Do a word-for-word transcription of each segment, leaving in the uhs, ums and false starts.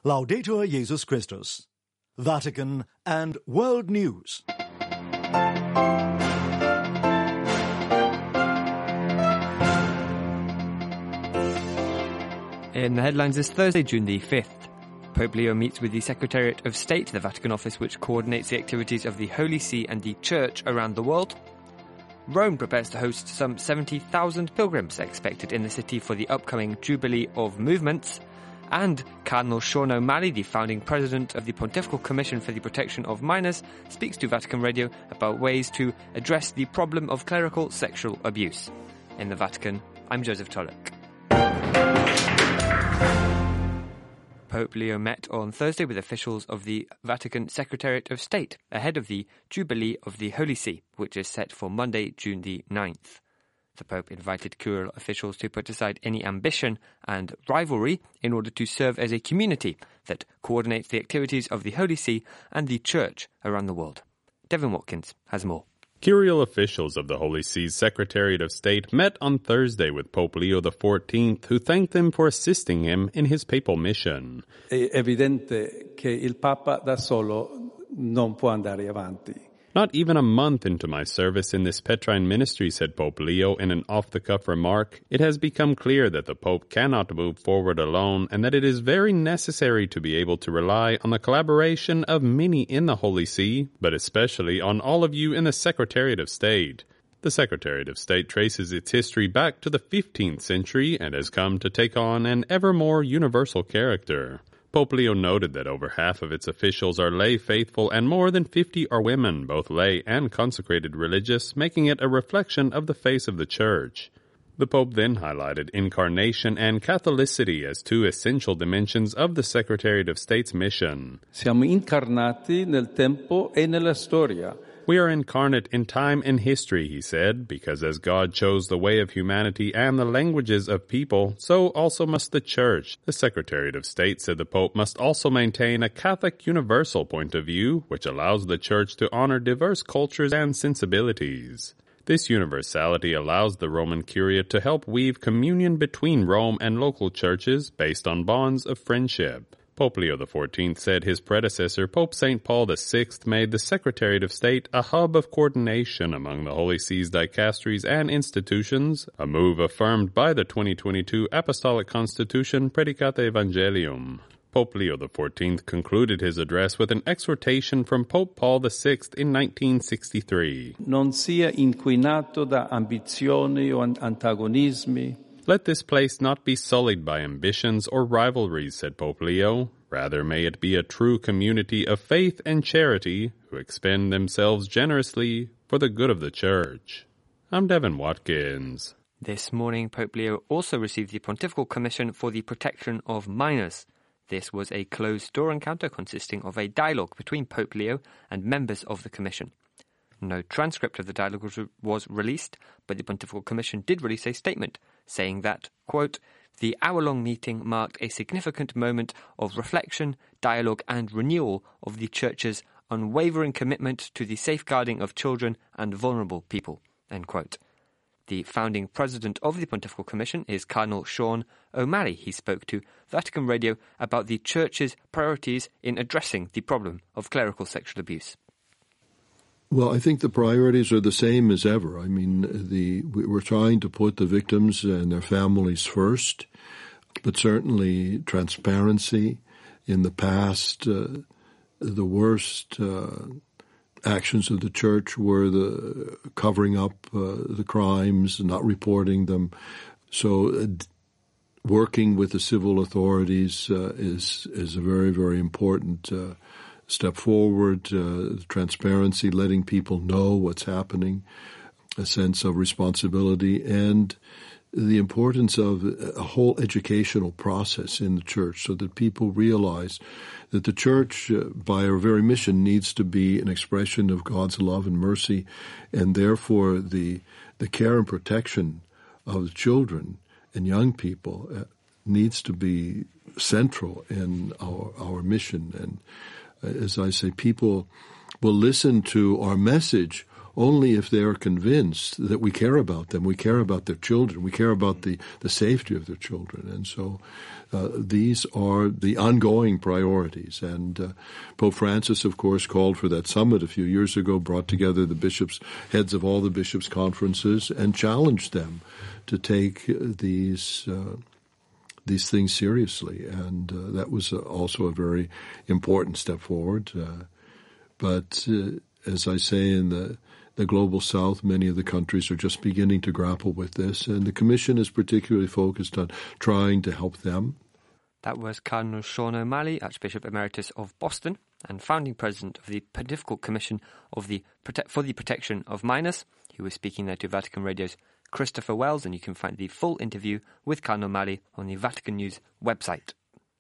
Laudetur Jesus Christus. Vatican and World News. In the headlines this Thursday, June the fifth, Pope Leo meets with the Secretariat of State, the Vatican office which coordinates the activities of the Holy See and the Church around the world. Rome prepares to host some seventy thousand pilgrims expected in the city for the upcoming Jubilee of Movements. And Cardinal Sean O'Malley, the founding president of the Pontifical Commission for the Protection of Minors, speaks to Vatican Radio about ways to address the problem of clerical sexual abuse. In the Vatican, I'm Joseph Tulloch. Pope Leo met on Thursday with officials of the Vatican Secretariat of State ahead of the Jubilee of the Holy See, which is set for Monday, June the ninth. The Pope invited curial officials to put aside any ambition and rivalry in order to serve as a community that coordinates the activities of the Holy See and the Church around the world. Devin Watkins has more. Curial officials of the Holy See's Secretariat of State met on Thursday with Pope Leo the fourteenth, who thanked them for assisting him in his papal mission. È evidente che il Papa da solo non può andare avanti. Not even a month into my service in this Petrine ministry, said Pope Leo in an off-the-cuff remark, it has become clear that the Pope cannot move forward alone and that it is very necessary to be able to rely on the collaboration of many in the Holy See, but especially on all of you in the Secretariat of State. The Secretariat of State traces its history back to the fifteenth century and has come to take on an ever more universal character. Pope Leo noted that over half of its officials are lay faithful and more than fifty are women, both lay and consecrated religious, making it a reflection of the face of the Church. The Pope then highlighted incarnation and Catholicity as two essential dimensions of the Secretariat of State's mission. Siamo incarnati nel tempo e nella storia. We are incarnate in time and history, he said, because as God chose the way of humanity and the languages of people, so also must the Church. The Secretariat of State, said the Pope, must also maintain a Catholic universal point of view, which allows the Church to honor diverse cultures and sensibilities. This universality allows the Roman Curia to help weave communion between Rome and local churches based on bonds of friendship. Pope Leo the fourteenth said his predecessor, Pope Saint Paul the sixth, made the Secretariat of State a hub of coordination among the Holy See's dicasteries and institutions, a move affirmed by the twenty twenty-two Apostolic Constitution Predicate Evangelium. Pope Leo the fourteenth concluded his address with an exhortation from Pope Paul the sixth in nineteen sixty-three. Non sia inquinato da ambizioni o antagonismi. Let this place not be sullied by ambitions or rivalries, said Pope Leo. Rather, may it be a true community of faith and charity who expend themselves generously for the good of the Church. I'm Devin Watkins. This morning, Pope Leo also received the Pontifical Commission for the Protection of Minors. This was a closed-door encounter consisting of a dialogue between Pope Leo and members of the Commission. No transcript of the dialogue was, was released, but the Pontifical Commission did release a statement saying that, quote, the hour-long meeting marked a significant moment of reflection, dialogue and renewal of the Church's unwavering commitment to the safeguarding of children and vulnerable people, end quote. The founding president of the Pontifical Commission is Cardinal Sean O'Malley. He spoke to Vatican Radio about the Church's priorities in addressing the problem of clerical sexual abuse. Well, I think the priorities are the same as ever. I mean, the we're trying to put the victims and their families first, but certainly transparency. In the past, uh, the worst uh, actions of the Church were the covering up uh, the crimes, not reporting them. So uh, working with the civil authorities uh, is is a very, very important uh step forward, uh, transparency, letting people know what's happening, a sense of responsibility, and the importance of a whole educational process in the Church so that people realize that the Church, uh, by our very mission, needs to be an expression of God's love and mercy, and therefore the the care and protection of children and young people uh, needs to be central in our, our mission. And as I say, people will listen to our message only if they are convinced that we care about them, we care about their children, we care about the, the safety of their children. And so uh, these are the ongoing priorities. And uh, Pope Francis, of course, called for that summit a few years ago, brought together the bishops, heads of all the bishops' conferences, and challenged them to take these uh, these things seriously. And uh, that was also a very important step forward. Uh, but uh, as I say, in the, the global south, many of the countries are just beginning to grapple with this. And the Commission is particularly focused on trying to help them. That was Cardinal Sean O'Malley, Archbishop Emeritus of Boston and founding president of the Pontifical Commission of the Prote- for the Protection of Minors. He was speaking there to Vatican Radio's Christopher Wells, and you can find the full interview with Cardinal O'Malley on the Vatican News website.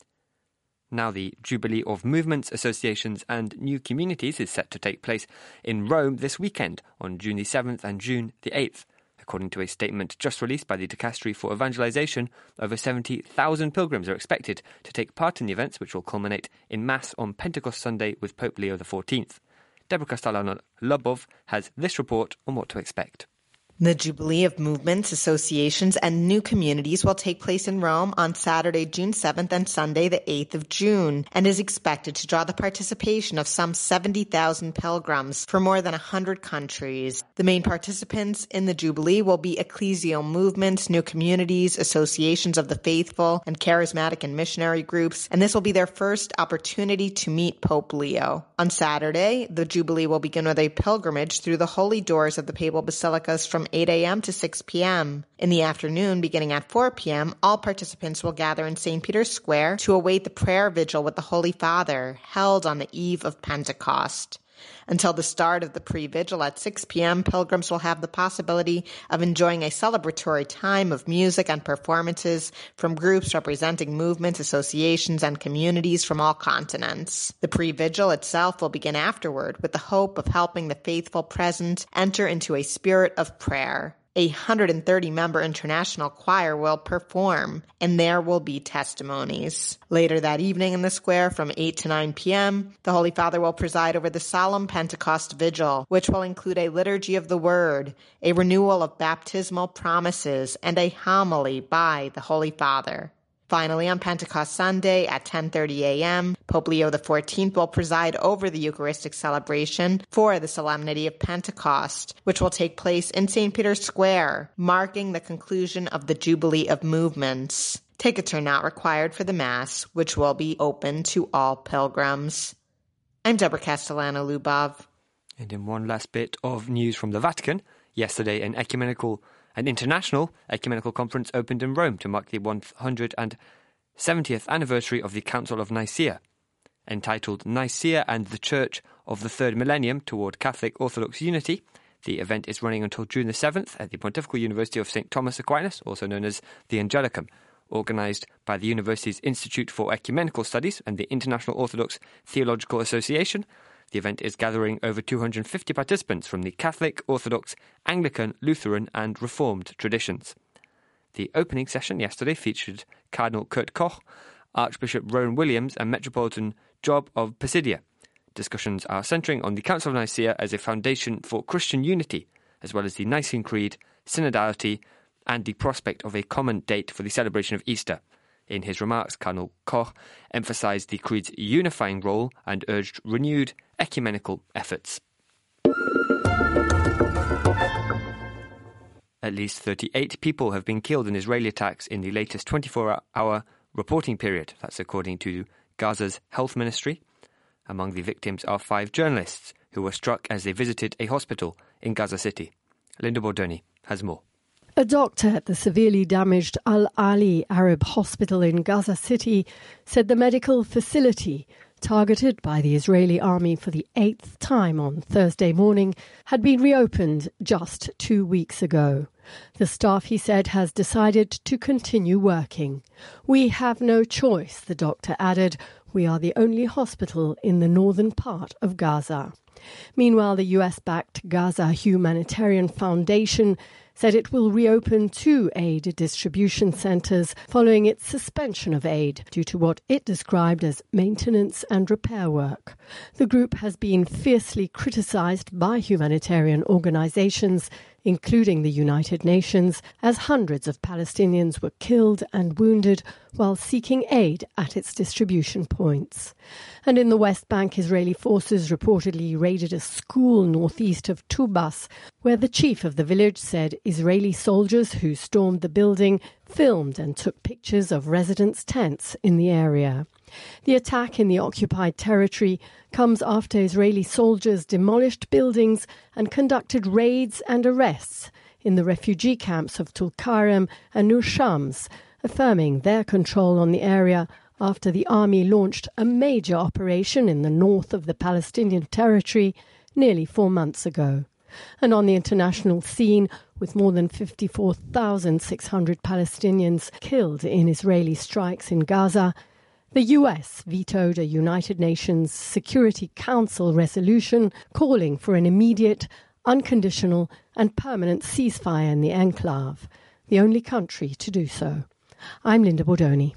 Now, the Jubilee of Movements, Associations and New Communities is set to take place in Rome this weekend on June the seventh and June the eighth. According to a statement just released by the Dicastery for Evangelization, over seventy thousand pilgrims are expected to take part in the events, which will culminate in Mass on Pentecost Sunday with Pope Leo the fourteenth. Deborah Castellano-Lubov has this report on what to expect. The Jubilee of Movements, Associations and New Communities will take place in Rome on Saturday, June seventh and Sunday, the eighth of June, and is expected to draw the participation of some seventy thousand pilgrims from more than one hundred countries. The main participants in the Jubilee will be ecclesial movements, new communities, associations of the faithful, and charismatic and missionary groups, and this will be their first opportunity to meet Pope Leo. On Saturday, the Jubilee will begin with a pilgrimage through the holy doors of the papal basilicas from eight a.m. to six p.m. In the afternoon, beginning at four p.m., all participants will gather in Saint Peter's Square to await the prayer vigil with the Holy Father, held on the eve of Pentecost. Until the start of the pre-vigil at six p.m., pilgrims will have the possibility of enjoying a celebratory time of music and performances from groups representing movements, associations, and communities from all continents. The pre-vigil itself will begin afterward with the hope of helping the faithful present enter into a spirit of prayer. A one hundred thirty member international choir will perform, and there will be testimonies. Later that evening in the square from eight to nine p.m., the Holy Father will preside over the solemn Pentecost Vigil, which will include a liturgy of the Word, a renewal of baptismal promises, and a homily by the Holy Father. Finally, on Pentecost Sunday at ten thirty a.m., Pope Leo the fourteenth will preside over the Eucharistic celebration for the Solemnity of Pentecost, which will take place in Saint Peter's Square, marking the conclusion of the Jubilee of Movements. Tickets are not required for the Mass, which will be open to all pilgrims. I'm Deborah Castellano-Lubov. And in one last bit of news from the Vatican, yesterday an ecumenical An international ecumenical conference opened in Rome to mark the one hundred seventieth anniversary of the Council of Nicaea. Entitled Nicaea and the Church of the Third Millennium Toward Catholic Orthodox Unity, the event is running until June the seventh at the Pontifical University of Saint Thomas Aquinas, also known as the Angelicum, organised by the university's Institute for Ecumenical Studies and the International Orthodox Theological Association. The event is gathering over two hundred fifty participants from the Catholic, Orthodox, Anglican, Lutheran and Reformed traditions. The opening session yesterday featured Cardinal Kurt Koch, Archbishop Rowan Williams and Metropolitan Job of Pisidia. Discussions are centering on the Council of Nicaea as a foundation for Christian unity, as well as the Nicene Creed, synodality and the prospect of a common date for the celebration of Easter. In his remarks, Cardinal Koch emphasised the Creed's unifying role and urged renewed ecumenical efforts. At least thirty-eight people have been killed in Israeli attacks in the latest twenty-four hour reporting period. That's according to Gaza's health ministry. Among the victims are five journalists who were struck as they visited a hospital in Gaza City. Linda Bordoni has more. A doctor at the severely damaged Al-Ali Arab Hospital in Gaza City said the medical facility, targeted by the Israeli army for the eighth time on Thursday morning, had been reopened just two weeks ago. The staff, he said, has decided to continue working. "We have no choice," the doctor added. "We are the only hospital in the northern part of Gaza." Meanwhile, the U S-backed Gaza Humanitarian Foundation said it will reopen two aid distribution centres following its suspension of aid due to what it described as maintenance and repair work. The group has been fiercely criticised by humanitarian organisations, including the United Nations, as hundreds of Palestinians were killed and wounded while seeking aid at its distribution points. And in the West Bank, Israeli forces reportedly raided a school northeast of Tubas, where the chief of the village said Israeli soldiers who stormed the building filmed and took pictures of residents' tents in the area. The attack in the occupied territory comes after Israeli soldiers demolished buildings and conducted raids and arrests in the refugee camps of Tulkarem and Nur Shams, affirming their control on the area after the army launched a major operation in the north of the Palestinian territory nearly four months ago. And on the international scene, with more than fifty-four thousand six hundred Palestinians killed in Israeli strikes in Gaza, the U S vetoed a United Nations Security Council resolution calling for an immediate, unconditional and permanent ceasefire in the enclave, the only country to do so. I'm Linda Bordoni.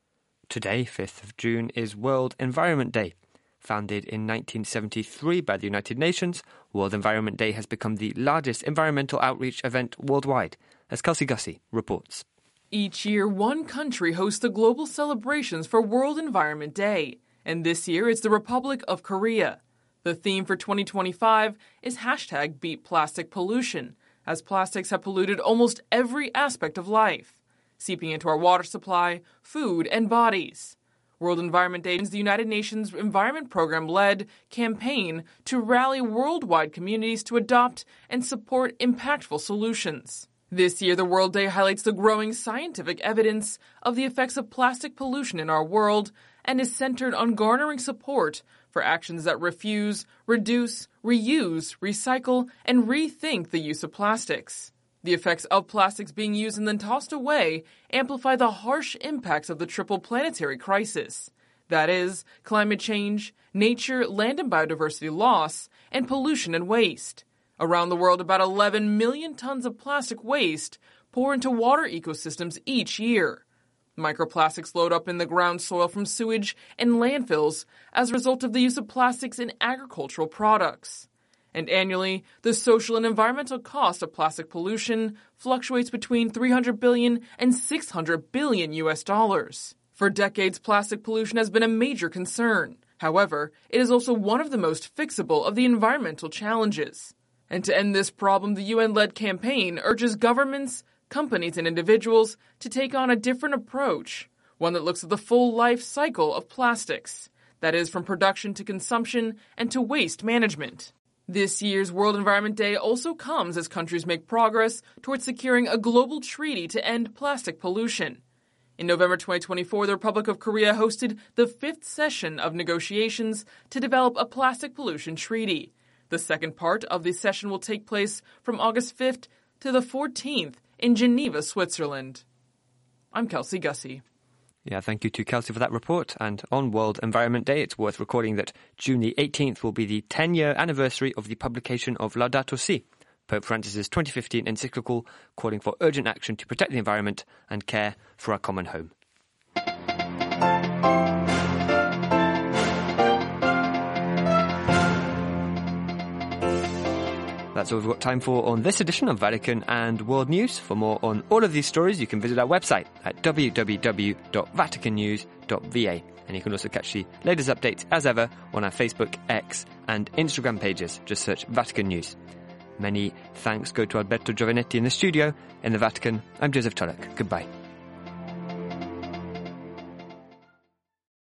Today, fifth of June, is World Environment Day. Founded in nineteen seventy-three by the United Nations, World Environment Day has become the largest environmental outreach event worldwide, as Kelsey Gussie reports. Each year, one country hosts the global celebrations for World Environment Day, and this year it's the Republic of Korea. The theme for twenty twenty-five is hashtag Beat Plastic Pollution, as plastics have polluted almost every aspect of life, seeping into our water supply, food, and bodies. World Environment Day is the United Nations Environment Program-led campaign to rally worldwide communities to adopt and support impactful solutions. This year, the World Day highlights the growing scientific evidence of the effects of plastic pollution in our world and is centered on garnering support for actions that refuse, reduce, reuse, recycle, and rethink the use of plastics. The effects of plastics being used and then tossed away amplify the harsh impacts of the triple planetary crisis. That is, climate change, nature, land and biodiversity loss, and pollution and waste. Around the world, about eleven million tons of plastic waste pour into water ecosystems each year. Microplastics load up in the ground soil from sewage and landfills as a result of the use of plastics in agricultural products. And annually, the social and environmental cost of plastic pollution fluctuates between three hundred billion and six hundred billion U S dollars. For decades, plastic pollution has been a major concern. However, it is also one of the most fixable of the environmental challenges. And to end this problem, the U N-led campaign urges governments, companies, and individuals to take on a different approach, one that looks at the full life cycle of plastics, that is, from production to consumption and to waste management. This year's World Environment Day also comes as countries make progress towards securing a global treaty to end plastic pollution. In November twenty twenty-four, the Republic of Korea hosted the fifth session of negotiations to develop a plastic pollution treaty. The second part of the session will take place from August fifth to the fourteenth in Geneva, Switzerland. I'm Kelsey Gussie. Yeah, thank you to Kelsey for that report. And on World Environment Day, it's worth recording that June the eighteenth will be the ten-year anniversary of the publication of Laudato Si', Pope Francis's twenty fifteen encyclical calling for urgent action to protect the environment and care for our common home. That's all we've got time for on this edition of Vatican and World News. For more on all of these stories, you can visit our website at w w w dot vatican news dot v a. And you can also catch the latest updates, as ever, on our Facebook, X and Instagram pages. Just search Vatican News. Many thanks go to Alberto Giovanetti in the studio. In the Vatican, I'm Joseph Tulloch. Goodbye.